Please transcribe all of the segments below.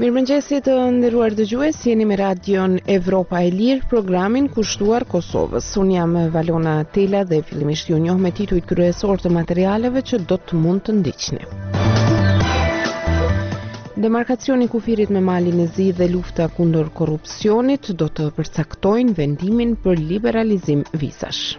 Mirëmëngjesi të nderuar dëgjues, jeni me radion Evropa e Lirë, programin kushtuar Kosovës. Unë jam Valona Tela dhe fillimisht ju njoh me titujt kryesor të materialeve që do të mund të ndiqni. Demarkacioni i kufirit me Malin e Zi dhe lufta kundër korrupsionit do të përcaktojnë vendimin për liberalizim vizash.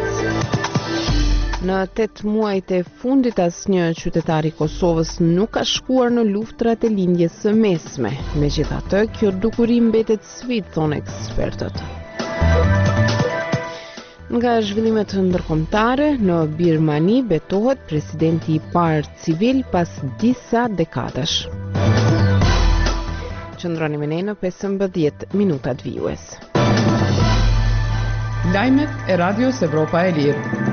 Në 8 muajt e fundit asnjë qytetar i Kosovës nuk ka shkuar në luftrat e lindjes së mesme. Megjithatë, kjo dukuri mbetet sfidë, thonë ekspertët. Nga zhvillimet ndërkombëtare, në Birmani betohet presidenti i parë civil pas disa dekadash. Qëndroni me ne në 15 minutat vijues. Lajmet e Radios Evropa e Lirë.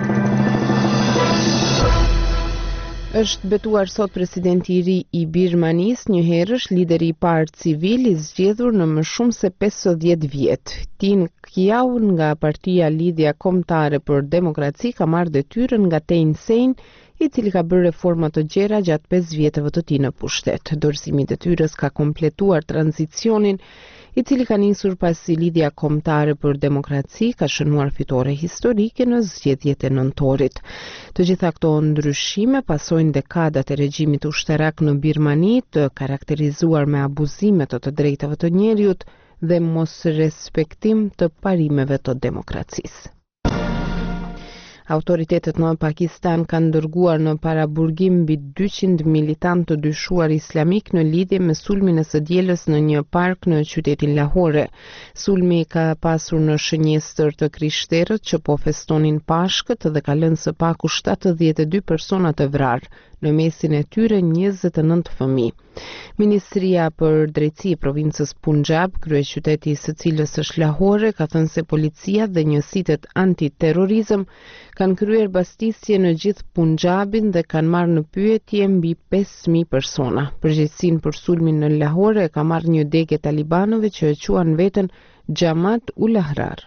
Është betuar sot presidenti i ri i Birmanis, njëherësh lideri i parë civil i zgjedhur në më shumë se 50 vjet. Tin Kyaw nga partia Lidhja Kombëtare për Demokraci ka marrë detyrën nga Thein Sein, i cili ka bërë reforma të gjera gjatë 5 vjetëve të tij në pushtet. Dorëzimi i detyrës ka kompletuar tranzicionin, i cili ka nisur pasi Lidhja Kombëtare për Demokraci ka shënuar fitore historike në zgjedhjet e nëntorit. Të gjitha këto ndryshime pasojnë dekadat e regjimit ushterak në Birmani, të karakterizuar me abuzime të drejtave të njerëzit dhe mos respektim të parimeve të demokracisë. Autoritetet në Pakistan kanë dërguar në paraburgim mbi 200 militantë të dyshuar islamik në lidhje me sulmin e së dielës në një park në qytetin Lahore. Sulmi ka pasur në shënjestër të krishterët që po festonin Pashkët dhe ka lënë së paku 72 persona të vrarë, në mesin e tyre 29 fëmijë. Ministria për Drejtësi e provincës Punjab, kryeqyteti së cilës është Lahore, ka thënë se policia dhe njësitet antiterrorizëm kanë kryer bastisje në gjithë Punjabin dhe kanë marrë në pyetje mbi 5000 persona. Përgjegjësinë për sulmin në Lahore ka marrë një degë talibanëve që e quan veten Jamaat ul Ahrar.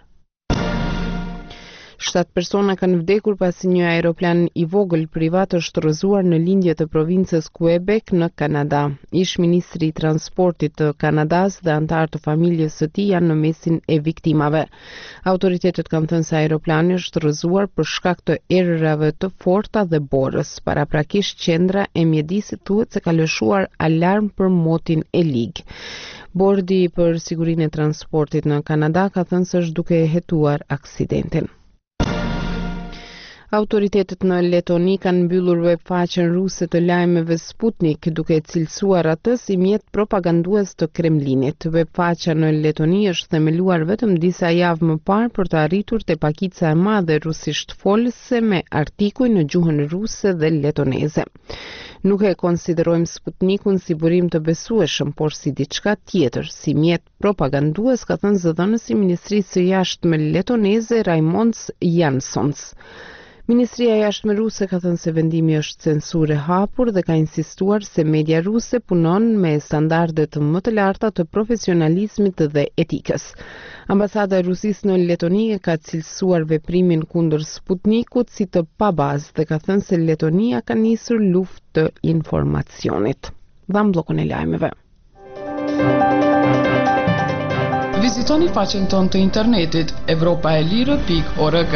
7 persona kanë vdekur pasi një aeroplan i vogël privat është rrëzuar në lindje të provincës Quebec në Kanada. Ish ministri i transportit të Kanadas dhe antar të familjes së tij janë në mesin e viktimave. Autoritetet kanë thënë se aeroplani është rrëzuar për shkak të errërave të forta dhe borës. Paraprakisht qendra e mjedisit thuhet se ka lëshuar alarm për motin e lig. Bordi për sigurinë e transportit në Kanada ka thënë se është duke hetuar aksidentin. Autoritetet në Letoni kanë mbyllur webfaqen ruse të lajmeve Sputnik, duke cilësuar atë si mjet propagandues të Kremlinit. Webfaqja në Letoni është themeluar vetëm disa javë më parë për të arritur te pakica e madhe rusisht folëse me artikuj në gjuhën ruse dhe letoneze. Nuk e konsiderojmë Sputnikun si burim të besueshëm, por si diçka tjetër, si mjet propagandues, ka thënë zëdhënësi i Ministrisë së Jashtme letoneze Raimonds Jansons. Ministria e Jashtme ruse ka thënë se vendimi është censure hapur dhe ka insistuar se media ruse punon me standardet më të larta të profesionalizmit dhe etikës. Ambasada e Rusisë në Letoni ka cilësuar veprimin kundër Sputnikut si të pabazë dhe ka thënë se Letonia ka nisur luftë të informacionit. Dham bllokun e lajmeve. Vizitoni faqen tonë të internetit evropaelire.org.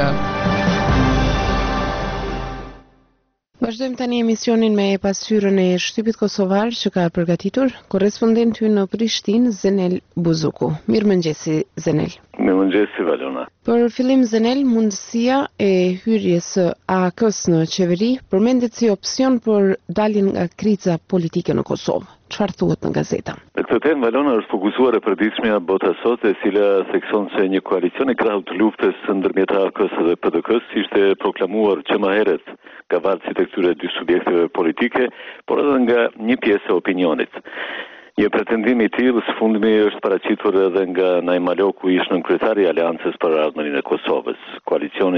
Vazhdojmë tani emisionin me pasqyrën e shtypit kosovar që ka përgatitur korrespondenti ynë në Prishtinë, Zenel Buzuku. Mirëmëngjesi, Zenel. Mirëmëngjesi, Valona. Për fillim, Zenel, mundësia e hyrjes së AK-s në qeveri përmendet si opsion për daljen nga kriza politike në Kosovë. Çfarë thuhet në gazeta? Në këtë temë, Valona, është fokusuar e përditshmja bota sot, e cila thekson se një koalicion i krahut të luftës ndërmjet AK-s dhe PDK-s ishte proklamuar që më herët nga varësi të këtyre dy subjekteve politike, por edhe nga një pjesë e opinionit. Një pretendim i tillë së fundmi është paraqitur edhe nga Najma Loku, ish nënkryetari i Aleancës për Ardhmërinë e Kosovës. Koalicioni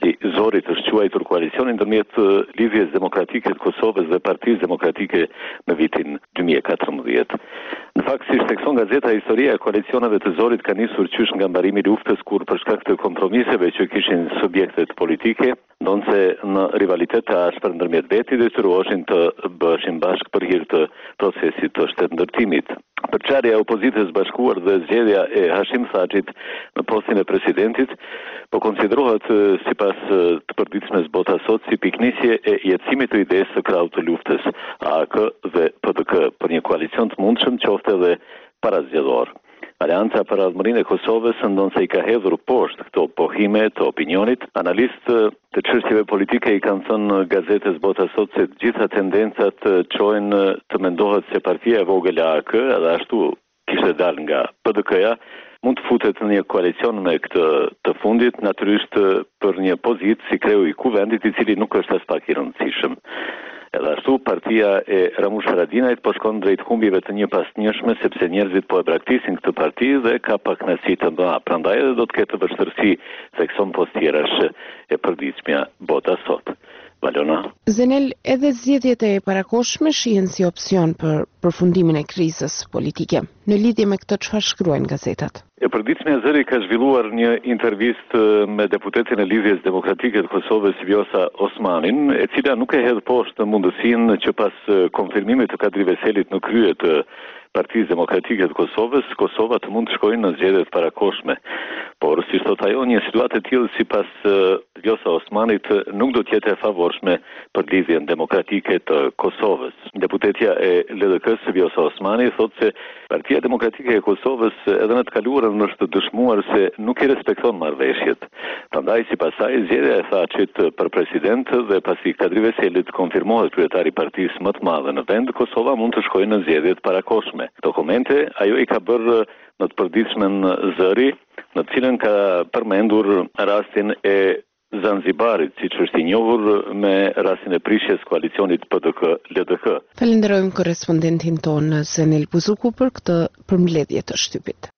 I zorit është quajtur koalicioni ndërmjet Lidhjes Demokratike të Kosovës dhe Partisë Demokratike në vitin 2014. Në fakt, si shtekson gazeta Historia e koalicioneve të zorit ka nisur qysh nga mbarimi i luftës kur për shkak të kompromiseve që kishin subjektet politike, ndonse në rivalitet të ashpër ndërmjet vetë detyroheshin të bëheshin bashkë për hir të procesit të shtetëndërtimit. Përçarja e opozitës bashkuar dhe zgjedhja e Hashim Thaçit në postin e presidentit po konsiderohet sipas të përditshmes bota sot si piknisje e jetësimit të idesë së krahut të luftës AK dhe PDK për një koalicion të mundshëm qoftë edhe parazgjedhor. Alianca për Radhëmërinë e Kosovës ndonë se i ka hedhur poshtë këto pohime të opinionit. Analistë të çështjeve politike i kanë thënë gazetës Bota Sot se të gjitha tendencat çojnë të mendohet se partia e vogël AK, edhe ashtu kishte dalë nga PDK-ja, mund të futet në një koalicion me këtë të fundit, natyrisht për një pozitë si kreu i kuvendit, i cili nuk është as pak i rëndësishëm. Edhe ashtu, partia e Ramush Haradinajt po shkon drejt humbjeve të një pas njëshme, sepse njerëzit po e braktisin këtë parti dhe ka pak kënaqësi të mëdha. Prandaj edhe do të ketë vështirësi thekson postjerash e përditshmja Bota Sot. Valona. Zenel, edhe zgjedhjet e parakohshme shihen si opsion për përfundimin e krizës politike. Në lidhje me këtë, çfarë shkruajnë gazetat? E përditshmja Zëri ka zhvilluar një intervistë me deputetin e Lidhjes Demokratike të Kosovës Vjosa Osmanin, e cila nuk e hedh poshtë mundësinë që pas konfirmimit të Kadri Veselit në krye të Partisë Demokratike të Kosovës, Kosova të mund të shkojnë në zgjedhjet parakohshme. Por, si thot ajo, një situatë e tillë sipas Vjosa Osmanit nuk do të jetë e favorshme për Lidhjen Demokratike të Kosovës. Deputetja e LDK-s Vjosa Osmani thotë se Partia Demokratike e Kosovës edhe në të kaluarën është dëshmuar se nuk i respekton marrëveshjet. Prandaj, sipas saj, zgjedhja e Thaçit për president dhe pasi Kadri Veselit konfirmohet kryetari i partisë më të madhe në vend, Kosova mund të shkojë në zgjedhjet parakohshme. Dokumente ajo i ka bërë në të përditshmen Zëri, në të cilën ka përmendur rastin e Zanzibarit, siç është i njohur me rastin e prishjes koalicionit PDK-LDK. Falenderojmë korrespondentin tonë Zenel Buzuku për këtë përmbledhje të shtypit.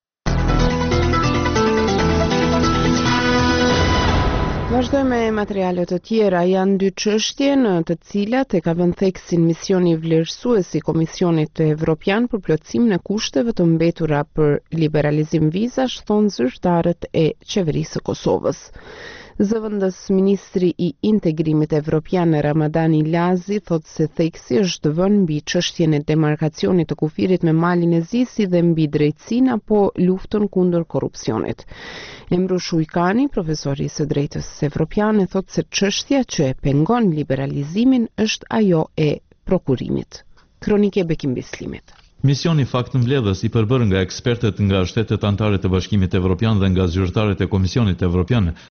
Vazhdojmë me materialet të tjera. Janë dy çështje në të cilat e ka vënë theksin misioni vlerësues i Komisionit Evropian për plotësimin e kushteve të mbetura për liberalizim vizash, thonë zyrtarët e qeverisë së Kosovës. Zëvendës ministri i integrimit evropian Ramadani Lazi thot se theksi është vënë mbi çështjen e demarkacionit të kufirit me Malin e Zi si dhe mbi drejtësinë apo luftën kundër korrupsionit. Emru Shujkani, profesori i së drejtës evropiane, thot se çështja që e pengon liberalizimin është ajo e prokurimit. Kronike Bekim Bislimit. Misioni faktëmbledhës i përbërë nga ekspertët nga shtetet anëtare të Bashkimit Evropian dhe nga zyrtarët e Komisionit Evropian